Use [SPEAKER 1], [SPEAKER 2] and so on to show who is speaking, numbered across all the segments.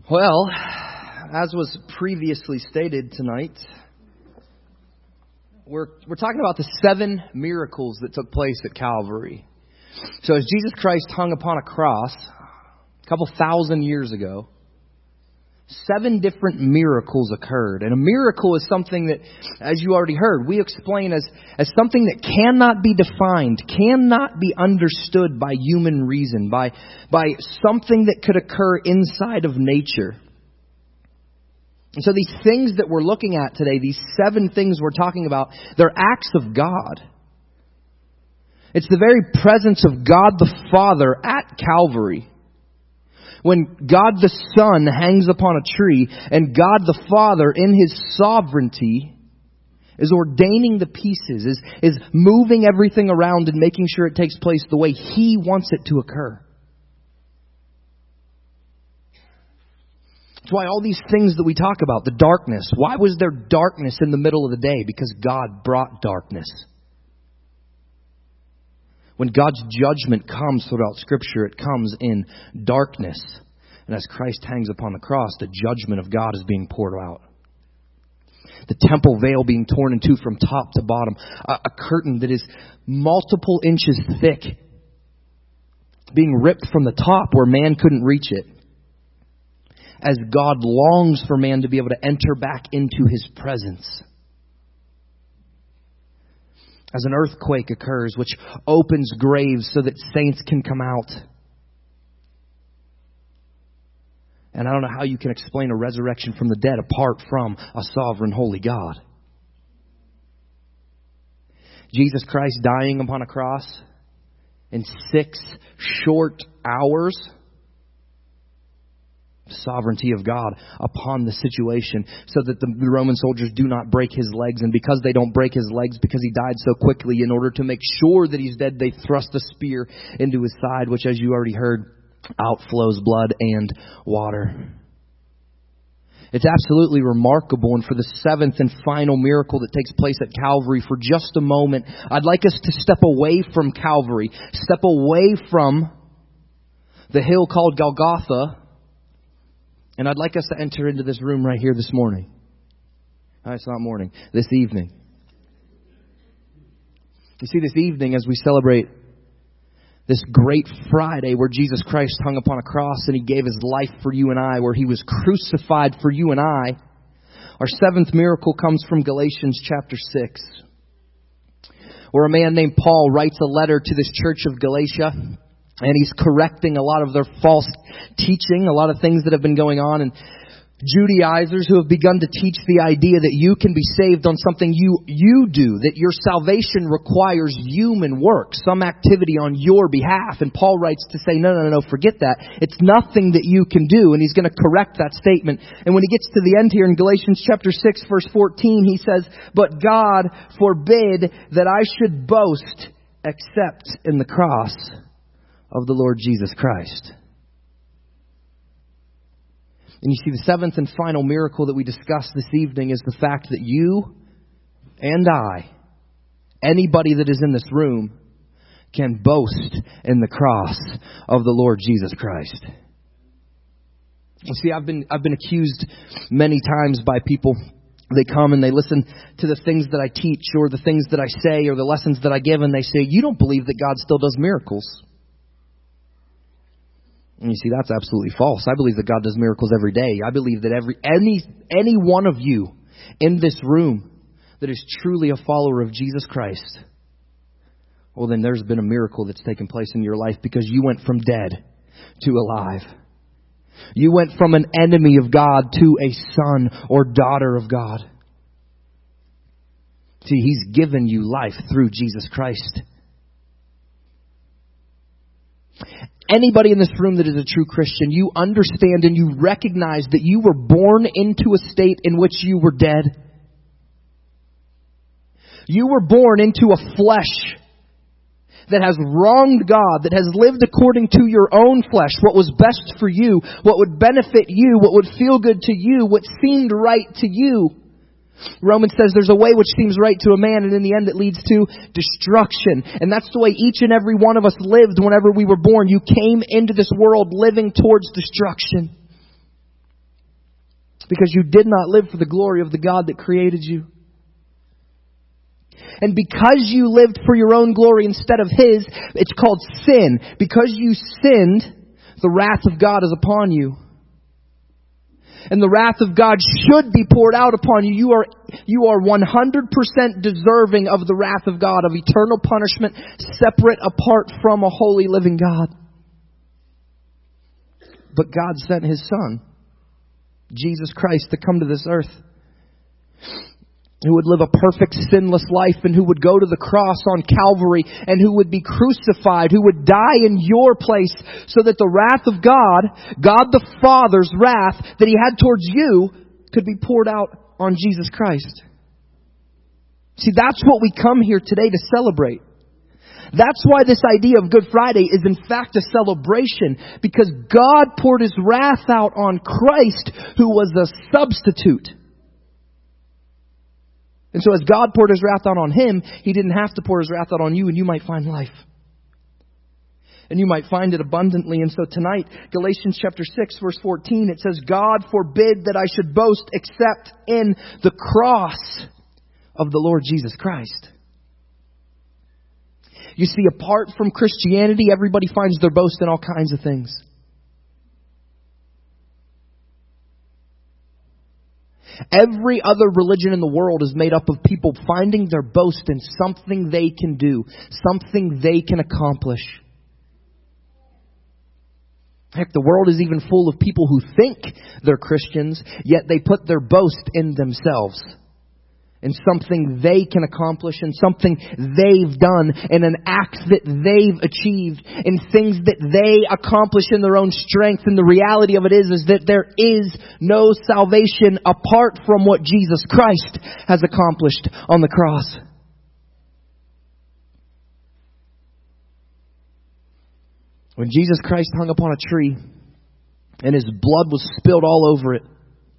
[SPEAKER 1] Well, as was previously stated tonight, we're talking about the 7 miracles that took place at Calvary. So as Jesus Christ hung upon a cross a couple thousand years ago, 7 different miracles occurred. And a miracle is something that, as you already heard, we explain as something that cannot be defined, cannot be understood by human reason, by something that could occur inside of nature. And so these things that we're looking at today, these 7 things we're talking about, they're acts of God. It's the very presence of God the Father at Calvary. When God the Son hangs upon a tree and God the Father in His sovereignty is ordaining the pieces, is moving everything around and making sure it takes place the way He wants it to occur. That's why all these things that we talk about, the darkness, why was there darkness in the middle of the day? Because God brought darkness. When God's judgment comes throughout Scripture, it comes in darkness. And as Christ hangs upon the cross, the judgment of God is being poured out. The temple veil being torn in two from top to bottom. A curtain that is multiple inches thick, being ripped from the top where man couldn't reach it. As God longs for man to be able to enter back into His presence. As an earthquake occurs, which opens graves so that saints can come out. And I don't know how you can explain a resurrection from the dead apart from a sovereign holy God. Jesus Christ dying upon a cross in 6 short hours. Sovereignty of God upon the situation so that the Roman soldiers do not break His legs. And because they don't break His legs, because He died so quickly, in order to make sure that He's dead, they thrust a spear into His side, which, as you already heard, outflows blood and water. It's absolutely remarkable. And for the 7th and final miracle that takes place at Calvary, for just a moment, I'd like us to step away from Calvary, step away from the hill called Golgotha. And I'd like us to enter into this room right here this morning. It's not morning. This evening. You see, this evening as we celebrate this great Friday where Jesus Christ hung upon a cross and He gave His life for you and I, where He was crucified for you and I, our 7th miracle comes from Galatians chapter 6, where a man named Paul writes a letter to this church of Galatia. And he's correcting a lot of their false teaching, a lot of things that have been going on. And Judaizers who have begun to teach the idea that you can be saved on something you do, that your salvation requires human work, some activity on your behalf. And Paul writes to say, no, forget that. It's nothing that you can do. And he's going to correct that statement. And when he gets to the end here in Galatians chapter 6, verse 14, he says, "But God forbid that I should boast except in the cross of the Lord Jesus Christ." And you see, the 7th and final miracle that we discuss this evening is the fact that you and I, anybody that is in this room, can boast in the cross of the Lord Jesus Christ. You see, I've been accused many times by people. They come and they listen to the things that I teach or the things that I say or the lessons that I give, and they say, "You don't believe that God still does miracles." And you see, that's absolutely false. I believe that God does miracles every day. I believe that any one of you in this room that is truly a follower of Jesus Christ, well, then there's been a miracle that's taken place in your life, because you went from dead to alive. You went from an enemy of God to a son or daughter of God. See, He's given you life through Jesus Christ. Anybody in this room that is a true Christian, you understand and you recognize that you were born into a state in which you were dead. You were born into a flesh that has wronged God, that has lived according to your own flesh, what was best for you, what would benefit you, what would feel good to you, what seemed right to you. Romans says there's a way which seems right to a man, and in the end it leads to destruction. And that's the way each and every one of us lived whenever we were born. You came into this world living towards destruction. Because you did not live for the glory of the God that created you. And because you lived for your own glory instead of His, it's called sin. Because you sinned, the wrath of God is upon you. And the wrath of God should be poured out upon you. You are 100% deserving of the wrath of God, of eternal punishment, separate apart from a holy living God. But God sent His Son, Jesus Christ, to come to this earth, who would live a perfect sinless life and who would go to the cross on Calvary and who would be crucified, who would die in your place so that the wrath of God, God the Father's wrath that He had towards you, could be poured out on Jesus Christ. See, that's what we come here today to celebrate. That's why this idea of Good Friday is in fact a celebration, because God poured His wrath out on Christ, who was the substitute. And so as God poured His wrath out on Him, He didn't have to pour His wrath out on you, and you might find life. And you might find it abundantly. And so tonight, Galatians chapter 6, verse 14, it says, God forbid that I should boast except in the cross of the Lord Jesus Christ. You see, apart from Christianity, everybody finds their boast in all kinds of things. Every other religion in the world is made up of people finding their boast in something they can do, something they can accomplish. Heck, the world is even full of people who think they're Christians, yet they put their boast in themselves, in something they can accomplish, in something they've done, in an act that they've achieved, in things that they accomplish in their own strength. And the reality of it is that there is no salvation apart from what Jesus Christ has accomplished on the cross. When Jesus Christ hung upon a tree and His blood was spilled all over it,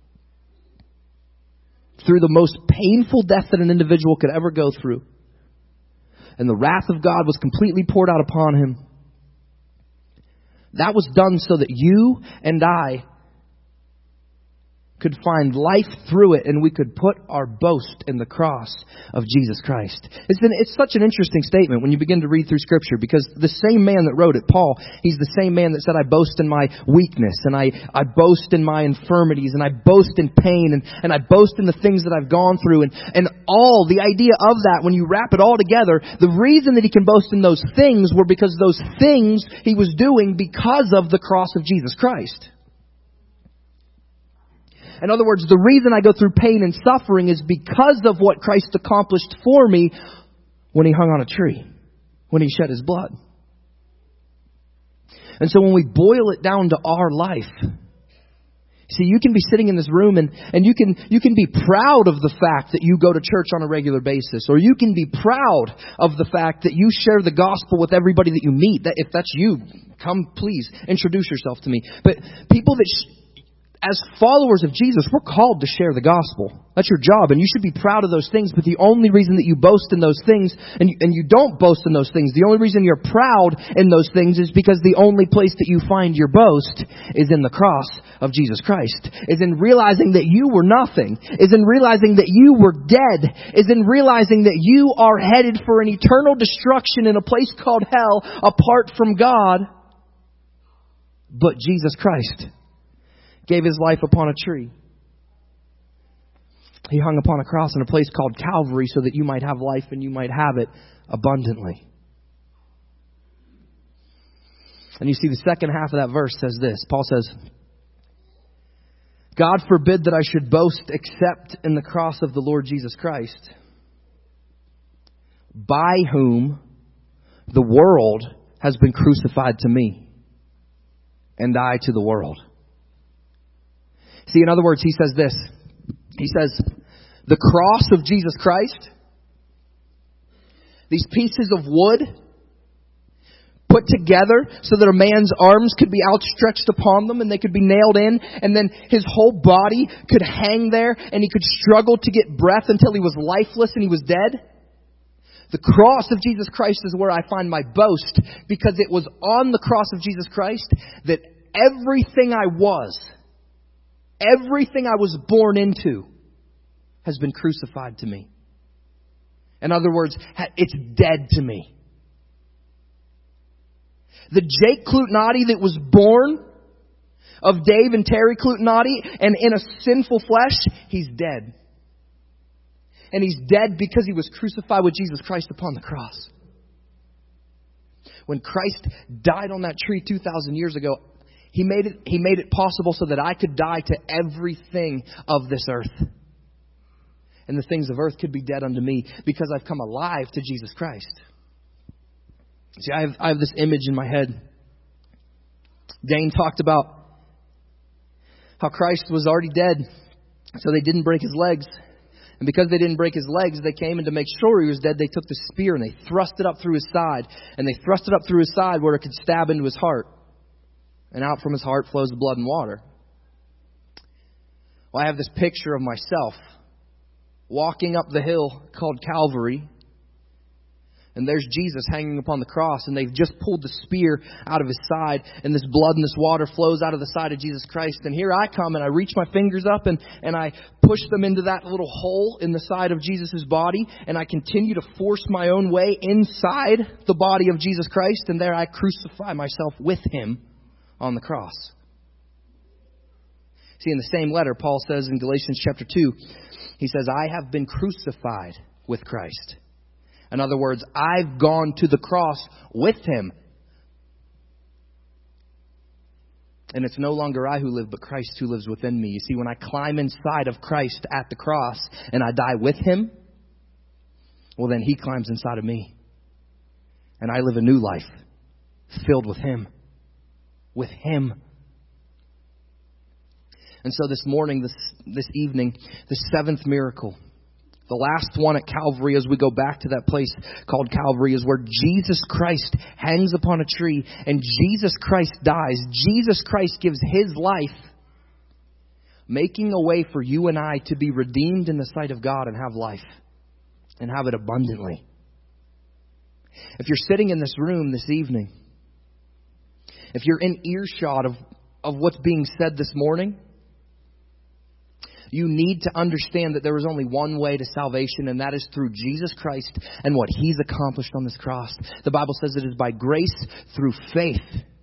[SPEAKER 1] through the most painful death that an individual could ever go through, and the wrath of God was completely poured out upon Him, that was done so that you and I could find life through it, and we could put our boast in the cross of Jesus Christ. It's such an interesting statement when you begin to read through Scripture, because the same man that wrote it, Paul, he's the same man that said, I boast in my weakness, and I boast in my infirmities, and I boast in pain, and I boast in the things that I've gone through, and all the idea of that, when you wrap it all together, the reason that he can boast in those things were because those things he was doing because of the cross of Jesus Christ. In other words, the reason I go through pain and suffering is because of what Christ accomplished for me when He hung on a tree, when He shed His blood. And so when we boil it down to our life, see, you can be sitting in this room and you can be proud of the fact that you go to church on a regular basis, or you can be proud of the fact that you share the gospel with everybody that you meet. That if that's you, come please introduce yourself to me. But people that as followers of Jesus, we're called to share the gospel. That's your job, and you should be proud of those things. But the only reason that you boast in those things, and you don't boast in those things, the only reason you're proud in those things is because the only place that you find your boast is in the cross of Jesus Christ. Is in realizing that you were nothing. Is in realizing that you were dead. Is in realizing that you are headed for an eternal destruction in a place called hell apart from God. But Jesus Christ gave His life upon a tree. He hung upon a cross in a place called Calvary so that you might have life and you might have it abundantly. And you see the second half of that verse says this. Paul says, God forbid that I should boast except in the cross of the Lord Jesus Christ, by whom the world has been crucified to me, and I to the world. See, in other words, he says this. He says, the cross of Jesus Christ, these pieces of wood put together so that a man's arms could be outstretched upon them and they could be nailed in, and then his whole body could hang there and he could struggle to get breath until he was lifeless and he was dead. The cross of Jesus Christ is where I find my boast, because it was on the cross of Jesus Christ that everything I was Everything I was born into has been crucified to me. In other words, it's dead to me. The Jake Clutnati that was born of Dave and Terry Clutnati and in a sinful flesh, he's dead. And he's dead because he was crucified with Jesus Christ upon the cross. When Christ died on that tree 2,000 years ago, He made it possible so that I could die to everything of this earth. And the things of earth could be dead unto me because I've come alive to Jesus Christ. See, I have this image in my head. Dane talked about how Christ was already dead, so they didn't break his legs. And because they didn't break his legs, they came, and to make sure he was dead, they took the spear and they thrust it up through his side. And they thrust it up through his side where it could stab into his heart. And out from his heart flows blood and water. Well, I have this picture of myself walking up the hill called Calvary. And there's Jesus hanging upon the cross. And they've just pulled the spear out of his side. And this blood and this water flows out of the side of Jesus Christ. And here I come and I reach my fingers up and I push them into that little hole in the side of Jesus' body. And I continue to force my own way inside the body of Jesus Christ. And there I crucify myself with him on the cross. See, in the same letter, Paul says in Galatians chapter 2, he says, I have been crucified with Christ. In other words, I've gone to the cross with him. And it's no longer I who live, but Christ who lives within me. You see, when I climb inside of Christ at the cross and I die with him, well, then he climbs inside of me. And I live a new life filled with him. With him. And so this morning, this evening, the seventh miracle, the last one at Calvary, as we go back to that place called Calvary, is where Jesus Christ hangs upon a tree and Jesus Christ dies. Jesus Christ gives his life, making a way for you and I to be redeemed in the sight of God and have life and have it abundantly. If you're sitting in this room this evening, if you're in earshot of what's being said this morning, you need to understand that there is only one way to salvation, and that is through Jesus Christ and what he's accomplished on this cross. The Bible says it is by grace through faith.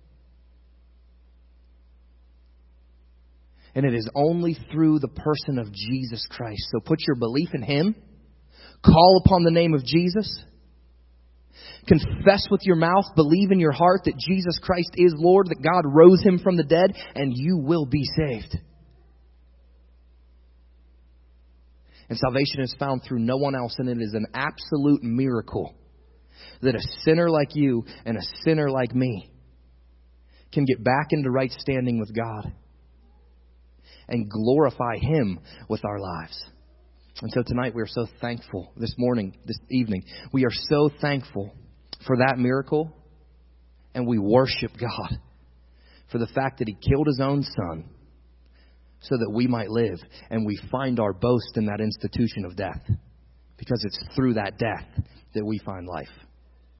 [SPEAKER 1] And it is only through the person of Jesus Christ. So put your belief in him. Call upon the name of Jesus. Confess with your mouth, believe in your heart that Jesus Christ is Lord, that God rose him from the dead, and you will be saved. And salvation is found through no one else, and it is an absolute miracle that a sinner like you and a sinner like me can get back into right standing with God and glorify him with our lives. And so tonight we are so thankful, this evening, we are so thankful for that miracle, and we worship God for the fact that he killed his own son so that we might live, and we find our boast in that institution of death, because it's through that death that we find life.